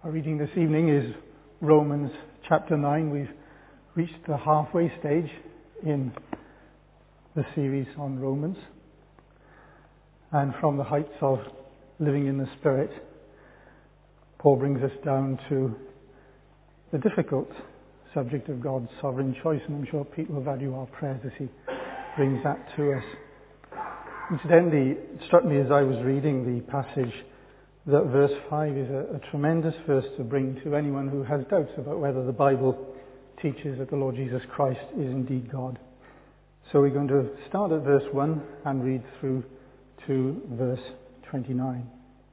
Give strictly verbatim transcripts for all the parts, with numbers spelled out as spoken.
Our reading this evening is Romans chapter nine. We've reached the halfway stage in the series on Romans. And from the heights of living in the Spirit, Paul brings us down to the difficult subject of God's sovereign choice. And I'm sure Pete will value our prayers as he brings that to us. Incidentally, it struck me as I was reading the passage that verse five is a, a tremendous verse to bring to anyone who has doubts about whether the Bible teaches that the Lord Jesus Christ is indeed God. So we're going to start at verse one and read through to verse twenty-nine.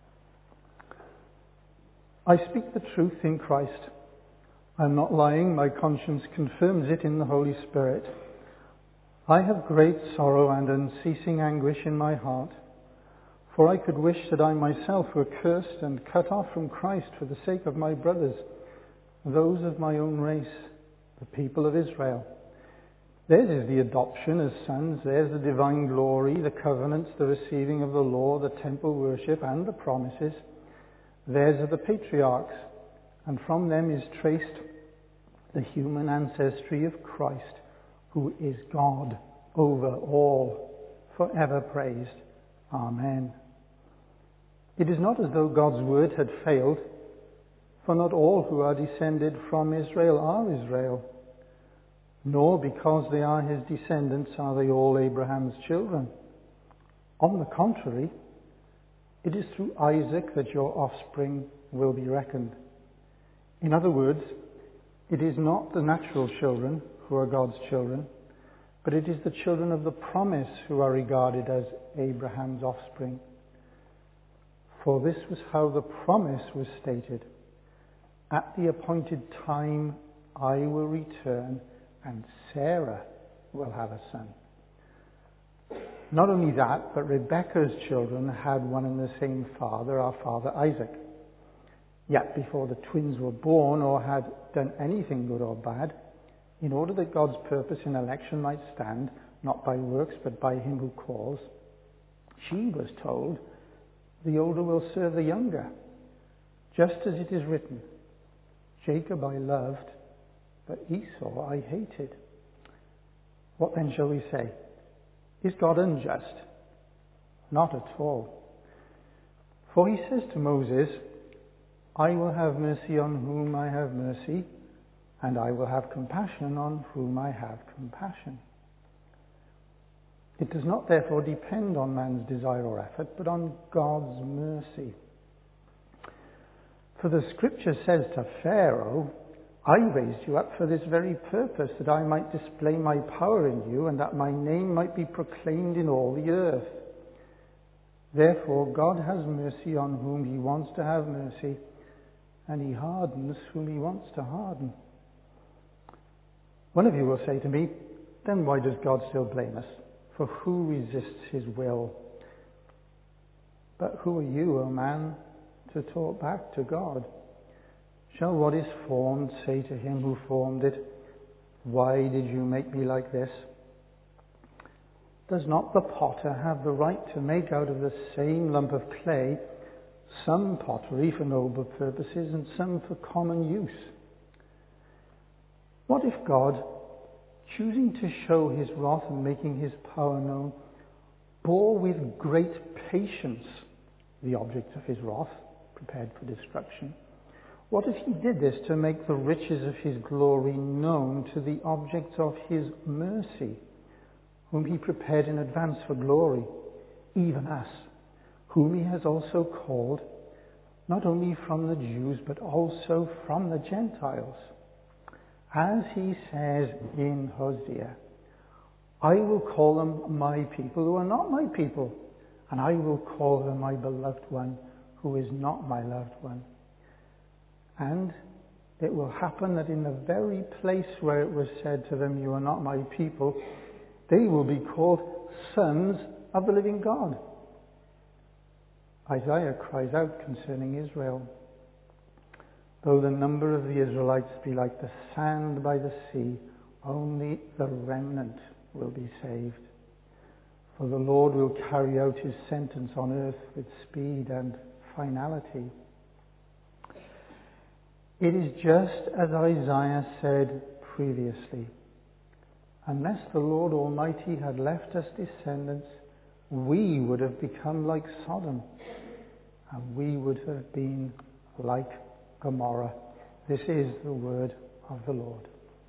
I speak the truth in Christ. I am not lying. My conscience confirms it in the Holy Spirit. I have great sorrow and unceasing anguish in my heart. For I could wish that I myself were cursed and cut off from Christ for the sake of my brothers, those of my own race, the people of Israel. Theirs is the adoption as sons, theirs the divine glory, the covenants, the receiving of the law, the temple worship, and the promises. Theirs are the patriarchs, and from them is traced the human ancestry of Christ, who is God over all, forever praised. Amen. It is not as though God's word had failed, for not all who are descended from Israel are Israel, nor because they are his descendants are they all Abraham's children. On the contrary, it is through Isaac that your offspring will be reckoned. In other words, it is not the natural children who are God's children, but it is the children of the promise who are regarded as Abraham's offspring. For this was how the promise was stated. At the appointed time I will return, and Sarah will have a son. Not only that, but Rebekah's children had one and the same father, our father Isaac. Yet before the twins were born or had done anything good or bad, in order that God's purpose in election might stand, not by works but by him who calls, she was told, the older will serve the younger, just as it is written, Jacob I loved, but Esau I hated. What then shall we say? Is God unjust? Not at all. For he says to Moses, I will have mercy on whom I have mercy, and I will have compassion on whom I have compassion. It does not therefore depend on man's desire or effort, but on God's mercy. For the scripture says to Pharaoh, I raised you up for this very purpose, that I might display my power in you, and that my name might be proclaimed in all the earth. Therefore God has mercy on whom he wants to have mercy, and he hardens whom he wants to harden. One of you will say to me, then why does God still blame us? For who resists his will? But who are you, O man, to talk back to God? Shall what is formed say to him who formed it, why did you make me like this? Does not the potter have the right to make out of the same lump of clay some pottery for noble purposes and some for common use? What if God, choosing to show his wrath and making his power known, bore with great patience the object of his wrath, prepared for destruction? What if he did this to make the riches of his glory known to the object of his mercy, whom he prepared in advance for glory, even us, whom he has also called, not only from the Jews, but also from the Gentiles? As he says in Hosea, I will call them my people who are not my people, and I will call them my beloved one who is not my loved one. And it will happen that in the very place where it was said to them, you are not my people, they will be called sons of the living God. Isaiah cries out concerning Israel, though the number of the Israelites be like the sand by the sea, only the remnant will be saved. For the Lord will carry out his sentence on earth with speed and finality. It is just as Isaiah said previously. Unless the Lord Almighty had left us descendants, we would have become like Sodom, and we would have been like Gomorrah. This is the word of the Lord.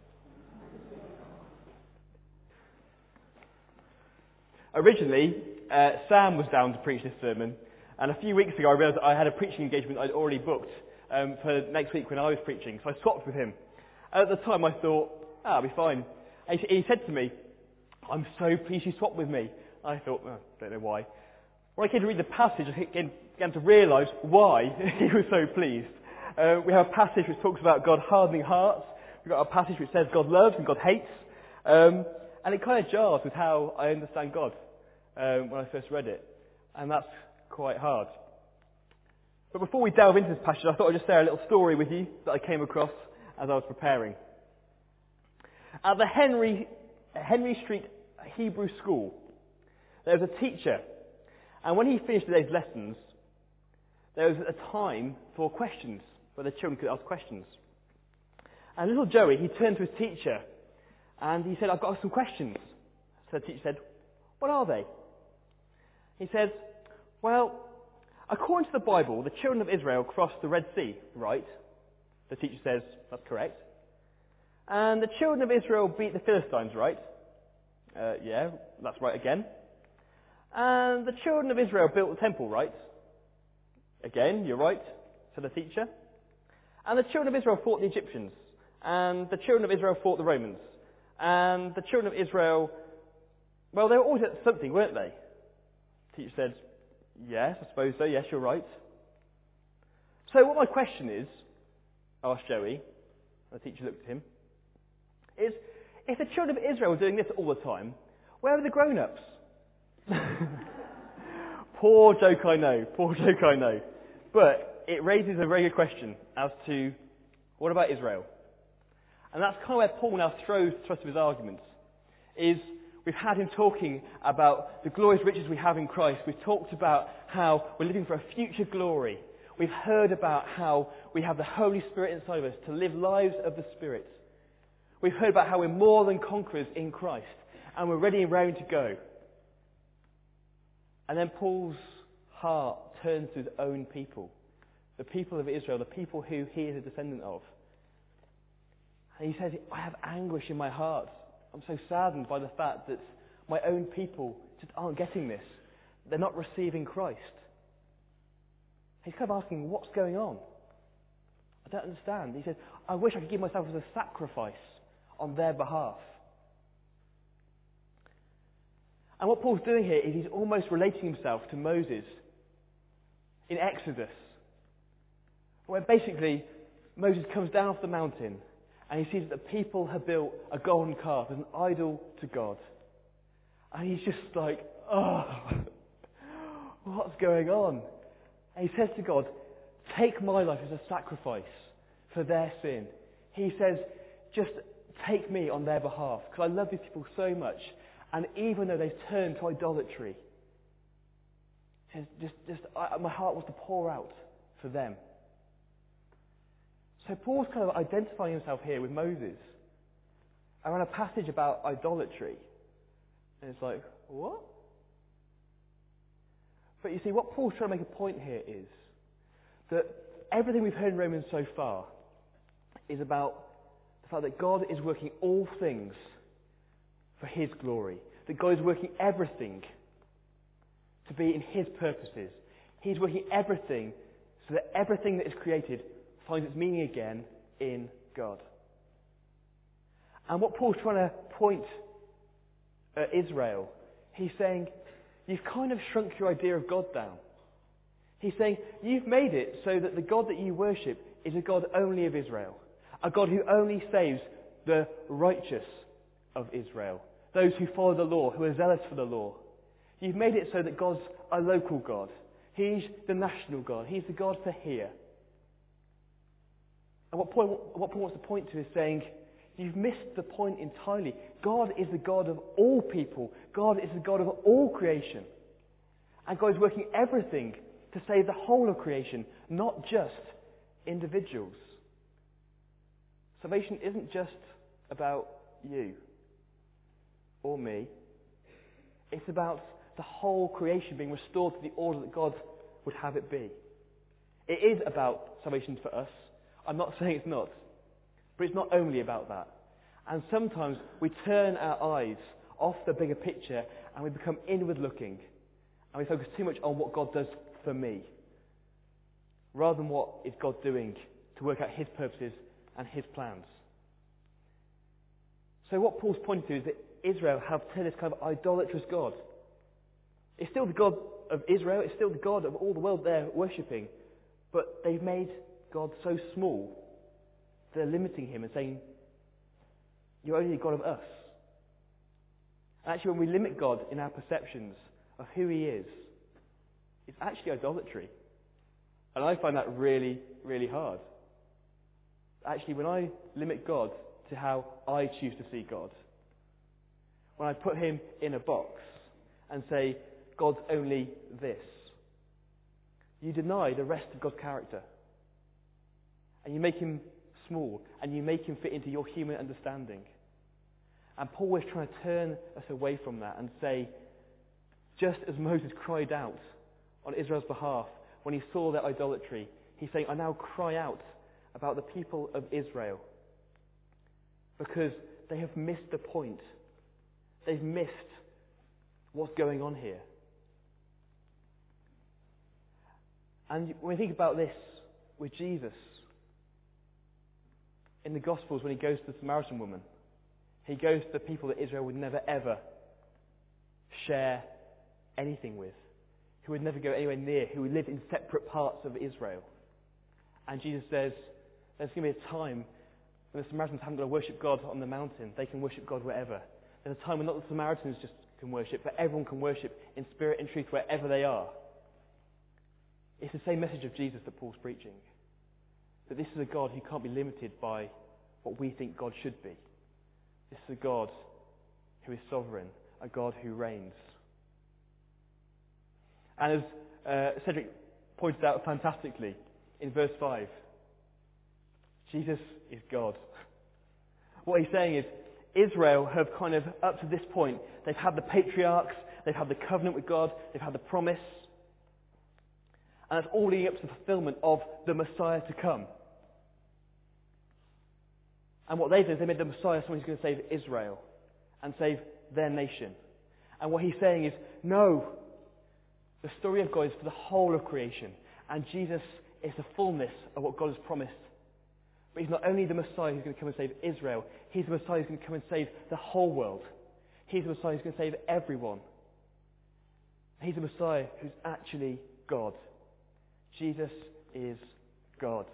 Originally, uh, Sam was down to preach this sermon, and a few weeks ago I realised I had a preaching engagement I'd already booked um, for next week when I was preaching, so I swapped with him. And at the time I thought, ah, I'll be fine. And he, he said to me, I'm so pleased you swapped with me. I thought, oh, I don't know why. When I came to read the passage, I began, began to realise why he was so pleased. Uh, we have a passage which talks about God hardening hearts. We've got a passage which says God loves and God hates. Um, and it kind of jars with how I understand God um, when I first read it. And that's quite hard. But before we delve into this passage, I thought I'd just share a little story with you that I came across as I was preparing. At the Henry, Henry Street Hebrew School, there was a teacher. And when he finished the day's lessons, there was a time for questions, where the children could ask questions. And little Joey, he turned to his teacher and he said, I've got some questions. So the teacher said, what are they? He said, well, according to the Bible, the children of Israel crossed the Red Sea, right? The teacher says, that's correct. And the children of Israel beat the Philistines, right? Uh, yeah, that's right again. And the children of Israel built the temple, right? Again, you're right, said the teacher. And the children of Israel fought the Egyptians. And the children of Israel fought the Romans. And the children of Israel, well, they were always at something, weren't they? The teacher said, yes, I suppose so, yes, you're right. So what my question is, asked Joey, and the teacher looked at him, is, if the children of Israel were doing this all the time, where are the grown-ups? Poor joke, I know. Poor joke, I know. But it raises a very good question as to, what about Israel? And that's kind of where Paul now throws the thrust of his arguments. Is we've had him talking about the glorious riches we have in Christ. We've talked about how we're living for a future glory. We've heard about how we have the Holy Spirit inside of us to live lives of the Spirit. We've heard about how we're more than conquerors in Christ. And we're ready and raring to go. And then Paul's heart turns to his own people, the people of Israel, the people who he is a descendant of. And he says, I have anguish in my heart. I'm so saddened by the fact that my own people just aren't getting this. They're not receiving Christ. He's kind of asking, what's going on? I don't understand. He says, I wish I could give myself as a sacrifice on their behalf. And what Paul's doing here is he's almost relating himself to Moses in Exodus, where basically Moses comes down off the mountain and he sees that the people have built a golden calf as an idol to God. And he's just like, oh, what's going on? And he says to God, take my life as a sacrifice for their sin. He says, just take me on their behalf, because I love these people so much. And even though they've turned to idolatry, just, just, I, my heart wants to pour out for them. So Paul's kind of identifying himself here with Moses around a passage about idolatry. And it's like, what? But you see, what Paul's trying to make a point here is that everything we've heard in Romans so far is about the fact that God is working all things for his glory. That God is working everything to be in his purposes. He's working everything so that everything that is created finds its meaning again in God. And what Paul's trying to point at Israel, he's saying, you've kind of shrunk your idea of God down. He's saying, you've made it so that the God that you worship is a God only of Israel. A God who only saves the righteous of Israel. Those who follow the law, who are zealous for the law. You've made it so that God's a local God. He's the national God. He's the God for here. And what Paul, what Paul wants to point to is saying, you've missed the point entirely. God is the God of all people. God is the God of all creation. And God is working everything to save the whole of creation, not just individuals. salvation isn't just about you or me. It's about the whole creation being restored to the order that God would have it be. It is about salvation for us. I'm not saying it's not. But it's not only about that. And sometimes we turn our eyes off the bigger picture and we become inward looking. And we focus too much on what God does for me, rather than what is God doing to work out his purposes and his plans. So what Paul's pointing to is that Israel have turned this kind of idolatrous God. It's still the God of Israel, it's still the God of all the world they're worshipping, but they've made God so small, they're limiting him and saying, you're only the God of us. Actually, when we limit God in our perceptions of who he is, it's actually idolatry. And I find that really, really hard. Actually, when I limit God to how I choose to see God, when I put him in a box and say, God's only this, you deny the rest of God's character. And you make him small, and you make him fit into your human understanding. And Paul was trying to turn us away from that and say, just as Moses cried out on Israel's behalf when he saw their idolatry, he's saying, I now cry out about the people of Israel because they have missed the point. They've missed what's going on here. And when we think about this with Jesus, in the Gospels, when he goes to the Samaritan woman, he goes to the people that Israel would never ever share anything with, who would never go anywhere near, who would live in separate parts of Israel. And Jesus says, there's going to be a time when the Samaritans haven't got to worship God on the mountain. They can worship God wherever. There's a time when not the Samaritans just can worship, but everyone can worship in spirit and truth wherever they are. It's the same message of Jesus that Paul's preaching. That this is a God who can't be limited by what we think God should be. This is a God who is sovereign, a God who reigns. And as uh, Cedric pointed out fantastically in verse five, Jesus is God. What he's saying is, Israel have kind of, up to this point, they've had the patriarchs, they've had the covenant with God, they've had the promise, and it's all leading up to the fulfillment of the Messiah to come. And what they've done is they made the Messiah someone who's going to save Israel and save their nation. And what he's saying is, no, the story of God is for the whole of creation, and Jesus is the fullness of what God has promised. But he's not only the Messiah who's going to come and save Israel, he's the Messiah who's going to come and save the whole world. He's the Messiah who's going to save everyone. He's the Messiah who's actually God. Jesus is God.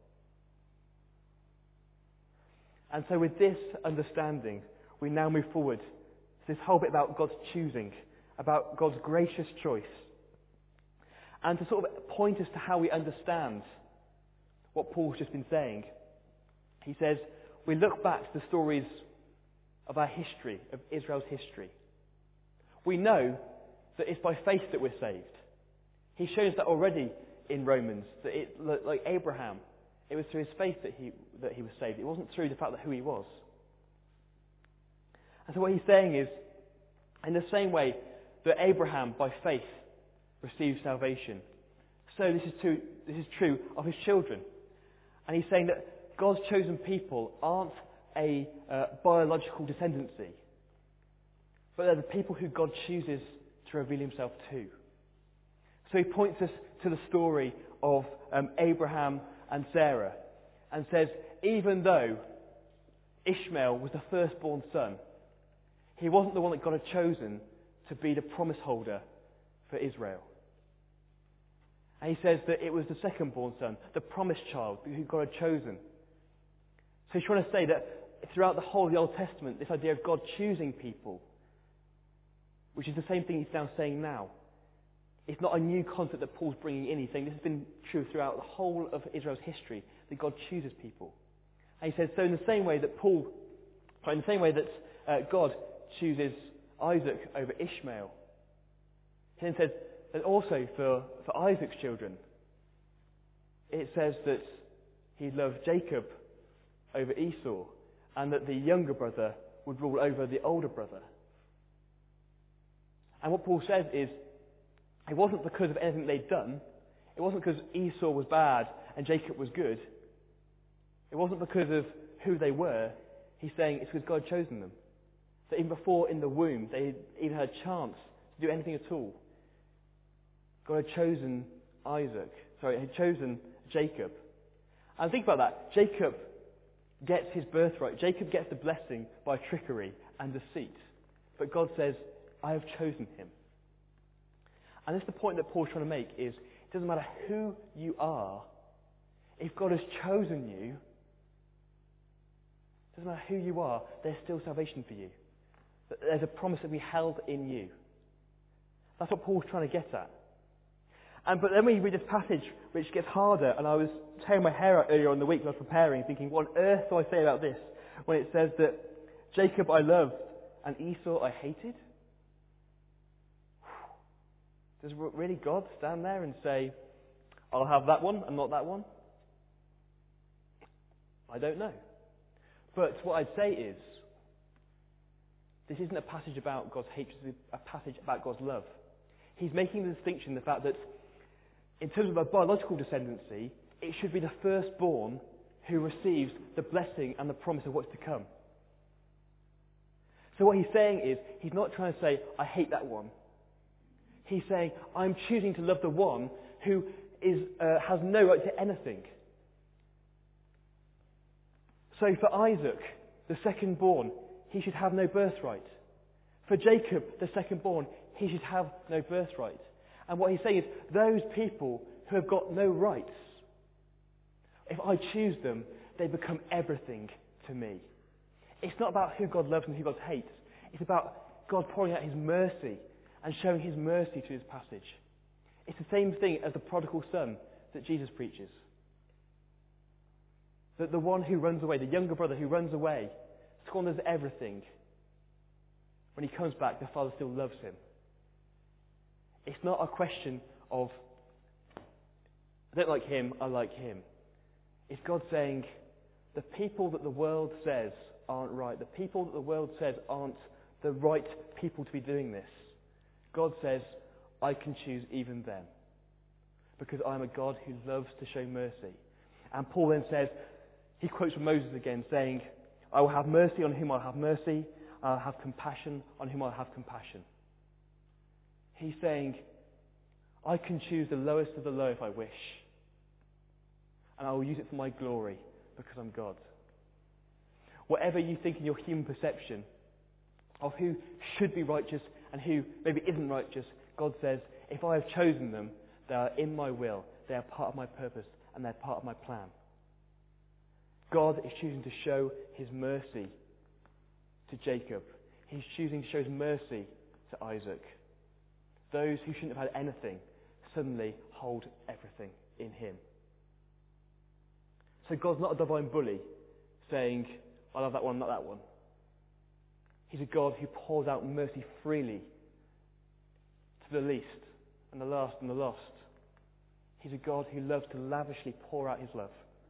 And so with this understanding, we now move forward to this whole bit about God's choosing, about God's gracious choice. And to sort of point us to how we understand what Paul's just been saying. He says, we look back to the stories of our history, of Israel's history. We know that it's by faith that we're saved. He shows that already in Romans, that it, like Abraham, it was through his faith that he, that he was saved. It wasn't through the fact that who he was. And so what he's saying is, in the same way that Abraham, by faith, received salvation, so this is true, this is true of his children. And he's saying that God's chosen people aren't a uh, biological descendancy, but they're the people who God chooses to reveal himself to. So he points us to the story of um, Abraham and Sarah and says, even though Ishmael was the firstborn son, he wasn't the one that God had chosen to be the promise holder for Israel. And he says that it was the second-born son, the promised child, who God had chosen. So he's trying to say that throughout the whole of the Old Testament, this idea of God choosing people, which is the same thing he's now saying now, it's not a new concept that Paul's bringing in. He's saying this has been true throughout the whole of Israel's history, that God chooses people. And he says, so in the same way that Paul, in the same way that uh, God chooses Isaac over Ishmael, he then says that also for, for Isaac's children, it says that he loved Jacob over Esau, and that the younger brother would rule over the older brother. And what Paul says is, it wasn't because of anything they'd done. It wasn't because Esau was bad and Jacob was good. It wasn't because of who they were. He's saying it's because God had chosen them. That even before in the womb, they even had a chance to do anything at all. God had chosen Isaac, sorry, had chosen Jacob. And think about that. Jacob gets his birthright. Jacob gets the blessing by trickery and deceit. But God says, I have chosen him. And this is the point that Paul's trying to make is, it doesn't matter who you are, if God has chosen you, it doesn't matter who you are, there's still salvation for you. There's a promise that we held in you. That's what Paul's trying to get at. And but then we read this passage which gets harder, and I was tearing my hair out earlier on in the week when I was preparing, thinking, what on earth do I say about this? When it says that Jacob I loved and Esau I hated? Does really God stand there and say, I'll have that one and not that one? I don't know. But what I'd say is, this isn't a passage about God's hatred, it's a passage about God's love. He's making the distinction, the fact that in terms of a biological descendancy, it should be the firstborn who receives the blessing and the promise of what's to come. So what he's saying is, he's not trying to say, I hate that one. He's saying, I'm choosing to love the one who is, uh, has no right to anything. So for Isaac, the second-born, he should have no birthright. For Jacob, the second-born, he should have no birthright. And what he's saying is, those people who have got no rights, if I choose them, they become everything to me. It's not about who God loves and who God hates. It's about God pouring out his mercy and showing his mercy through this passage. It's the same thing as the prodigal son that Jesus preaches. That the one who runs away, the younger brother who runs away, squanders everything. When he comes back, the father still loves him. It's not a question of, I don't like him, I like him. It's God saying, the people that the world says aren't right, the people that the world says aren't the right people to be doing this, God says, I can choose even them. Because I'm a God who loves to show mercy. And Paul then says, he quotes from Moses again, saying, I will have mercy on whom I have mercy, I'll have compassion on whom I have compassion. He's saying, I can choose the lowest of the low if I wish. And I will use it for my glory, because I'm God. Whatever you think in your human perception of who should be righteous and who maybe isn't righteous, God says, if I have chosen them, they are in my will, they are part of my purpose, and they're part of my plan. God is choosing to show his mercy to Jacob. He's choosing to show his mercy to Isaac. Those who shouldn't have had anything suddenly hold everything in him. So God's not a divine bully saying, I love that one, not that one. He's a God who pours out mercy freely to the least and the last and the lost. He's a God who loves to lavishly pour out his love.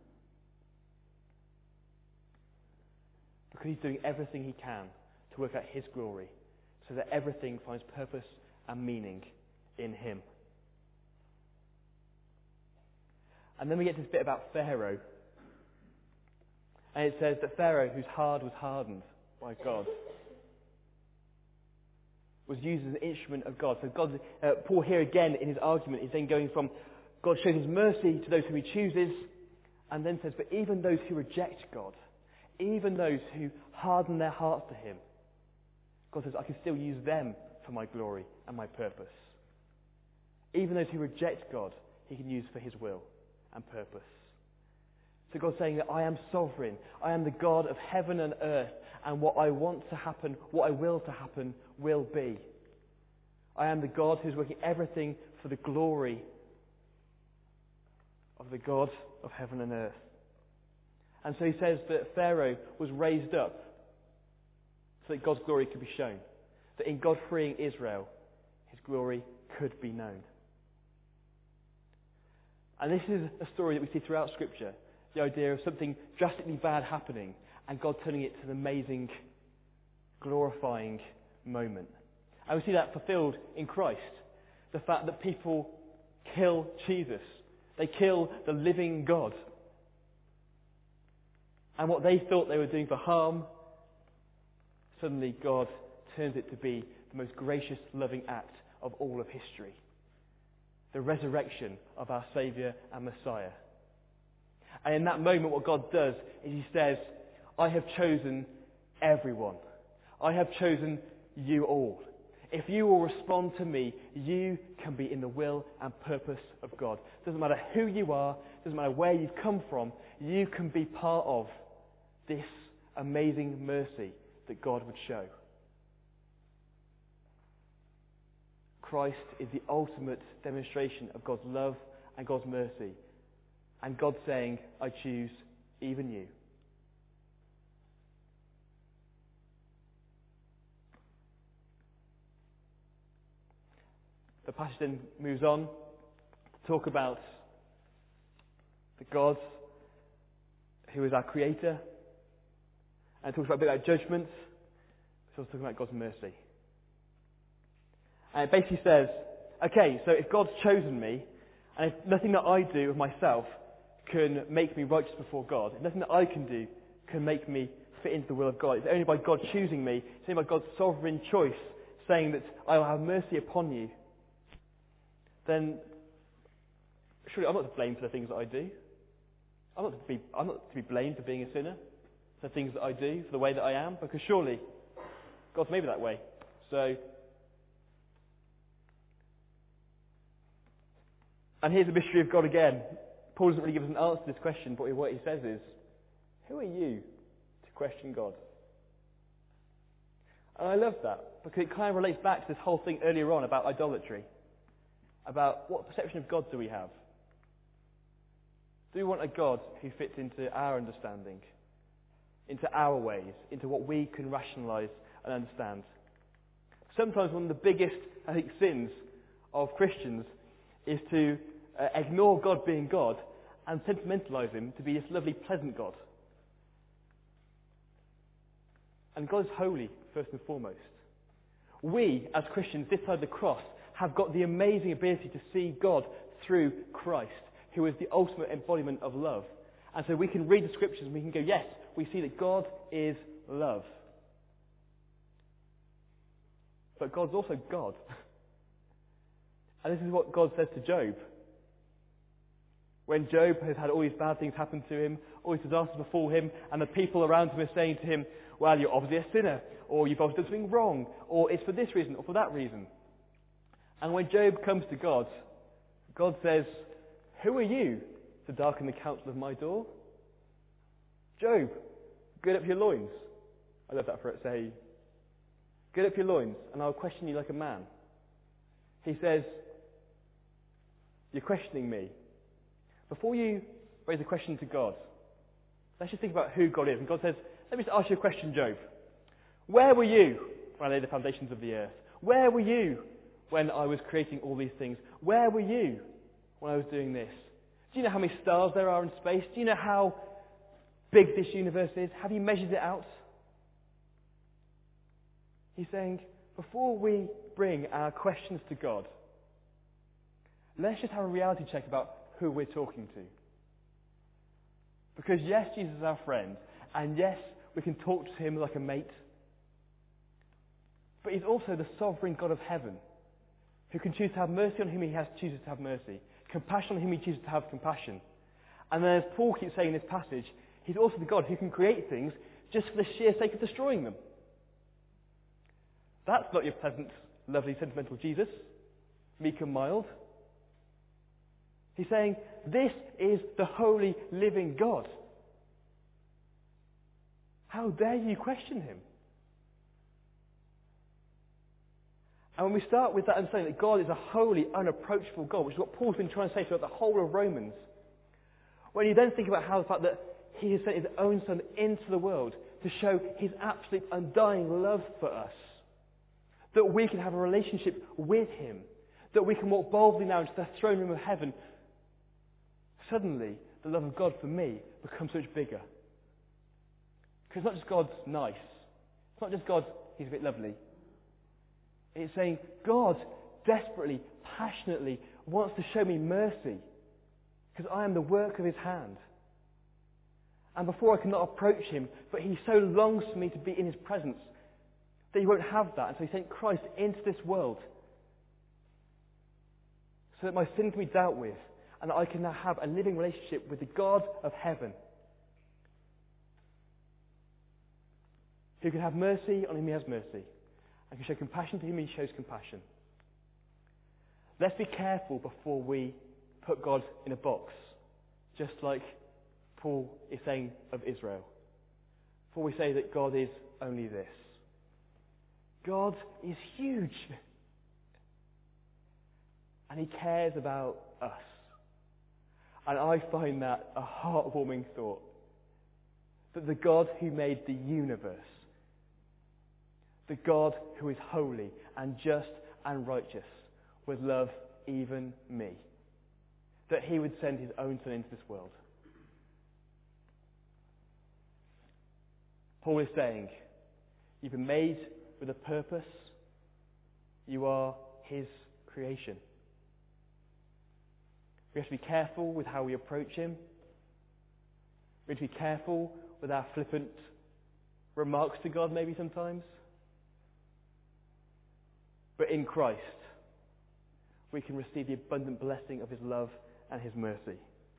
Because he's doing everything he can to work out his glory, so that everything finds purpose and meaning in him. And then we get to this bit about Pharaoh. And it says that Pharaoh, whose heart was hardened by God, was used as an instrument of God. So God, uh, Paul here again in his argument is then going from God shows his mercy to those whom he chooses, and then says, but even those who reject God, even those who harden their hearts to him, God says, I can still use them for my glory and my purpose. Even those who reject God, he can use for his will and purpose. So God's saying that I am sovereign. I am the God of heaven and earth, and what I want to happen, what I will to happen, will be. I am the God who's working everything for the glory of the God of heaven and earth. And so he says that Pharaoh was raised up so that God's glory could be shown. That in God freeing Israel, his glory could be known. And this is a story that we see throughout Scripture. The idea of something drastically bad happening and God turning it to an amazing, glorifying moment. And we see that fulfilled in Christ. The fact that people kill Jesus. They kill the living God. And what they thought they were doing for harm, suddenly God turns it to be the most gracious, loving act of all of history. The resurrection of our Saviour and Messiah. And in that moment what God does is He says, I have chosen everyone. I have chosen you all. If you will respond to me, you can be in the will and purpose of God. Doesn't matter who you are, doesn't matter where you've come from, you can be part of this amazing mercy that God would show. Christ is the ultimate demonstration of God's love and God's mercy. And God saying, I choose even you. The passage then moves on to talk about the God who is our Creator. And it talks about a bit about judgment. It's also talking about God's mercy. And it basically says, okay, so if God's chosen me, and if nothing that I do of myself can make me righteous before God, if nothing that I can do can make me fit into the will of God, it's only by God choosing me, it's only by God's sovereign choice saying that I will have mercy upon you, then surely I'm not to blame for the things that I do. I'm not to be, I'm not to be blamed for being a sinner, for the things that I do, for the way that I am, because surely God's made me that way. So, and here's the mystery of God again. Paul doesn't really give us an answer to this question, but what he says is, who are you to question God? And I love that, because it kind of relates back to this whole thing earlier on about idolatry. About what perception of God do we have? Do we want a God who fits into our understanding, into our ways, into what we can rationalise and understand? Sometimes one of the biggest, I think, sins of Christians is to uh, ignore God being God and sentimentalise Him to be this lovely, pleasant God. And God is holy, first and foremost. We, as Christians, this side of the cross, have got the amazing ability to see God through Christ, who is the ultimate embodiment of love. And so we can read the scriptures and we can go, yes, we see that God is love. But God's also God. And this is what God says to Job. When Job has had all these bad things happen to him, all these disasters befall him, and the people around him are saying to him, well, you're obviously a sinner, or you've obviously done something wrong, or it's for this reason, or for that reason. And when Job comes to God, God says, who are you to darken the counsel of my door? Job, gird up your loins. I love that for it, say, gird up your loins, and I'll question you like a man. He says, you're questioning me. Before you raise a question to God, let's just think about who God is. And God says, let me just ask you a question, Job. Where were you when I laid the foundations of the earth? Where were you when I was creating all these things? Where were you when I was doing this? Do you know how many stars there are in space? Do you know how big this universe is? Have you measured it out? He's saying, before we bring our questions to God, let's just have a reality check about who we're talking to. Because yes, Jesus is our friend, and yes, we can talk to Him like a mate, but He's also the sovereign God of heaven, who can choose to have mercy on whom He has chooses to have mercy, compassion on whom He chooses to have compassion. And then as Paul keeps saying in this passage, He's also the God who can create things just for the sheer sake of destroying them. That's not your pleasant, lovely, sentimental Jesus, meek and mild. He's saying, this is the holy, living God. How dare you question Him? And when we start with that understanding that God is a holy, unapproachable God, which is what Paul's been trying to say throughout the whole of Romans, when you then think about how the fact that He has sent His own Son into the world to show His absolute undying love for us, that we can have a relationship with Him, that we can walk boldly now into the throne room of heaven, suddenly the love of God for me becomes so much bigger. Because it's not just God's nice. It's not just God, he's a bit lovely. It's saying God desperately, passionately wants to show me mercy because I am the work of his hand. And before I cannot approach him, but he so longs for me to be in his presence that he won't have that. And so he sent Christ into this world so that my sin can be dealt with and that I can now have a living relationship with the God of heaven, who can have mercy on whom he has mercy and can show compassion to whom he shows compassion. Let's be careful before we put God in a box, just like Paul is saying of Israel. Before we say that God is only this. God is huge. And he cares about us. And I find that a heartwarming thought. That the God who made the universe, the God who is holy and just and righteous, would love even me. That he would send his own son into this world. Paul is saying, you've been made with a purpose. You are his creation. We have to be careful with how we approach him. We have to be careful with our flippant remarks to God maybe sometimes. But in Christ, we can receive the abundant blessing of his love and his mercy.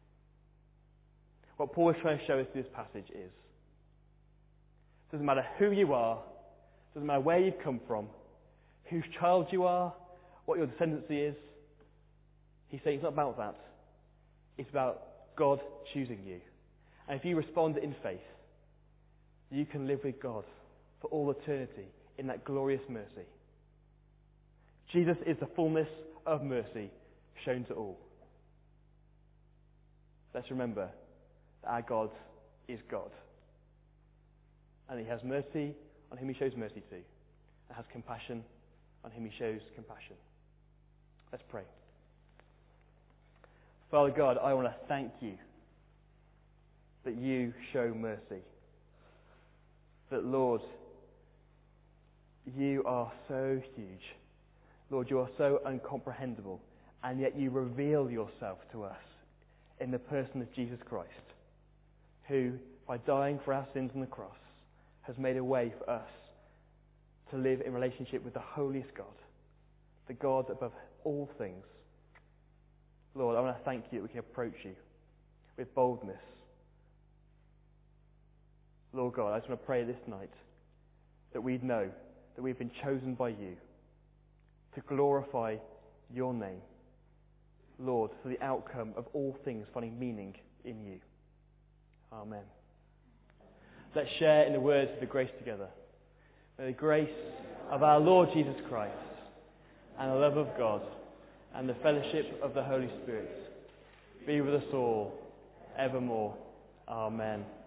What Paul is trying to show us through this passage is, it doesn't matter who you are, it doesn't matter where you've come from, whose child you are, what your descendancy is. He's saying it's not about that. It's about God choosing you. And if you respond in faith, you can live with God for all eternity in that glorious mercy. Jesus is the fullness of mercy shown to all. Let's remember that our God is God. And he has mercy on whom he shows mercy to, and has compassion on whom he shows compassion. Let's pray. Father God, I want to thank you that you show mercy. That, Lord, you are so huge. Lord, you are so incomprehensible, and yet you reveal yourself to us in the person of Jesus Christ, who, by dying for our sins on the cross, has made a way for us to live in relationship with the holiest God, the God above all things. Lord, I want to thank you that we can approach you with boldness. Lord God, I just want to pray this night that we'd know that we've been chosen by you to glorify your name, Lord, for the outcome of all things finding meaning in you. Amen. Let's share in the words of the grace together. May the grace of our Lord Jesus Christ and the love of God and the fellowship of the Holy Spirit be with us all evermore. Amen.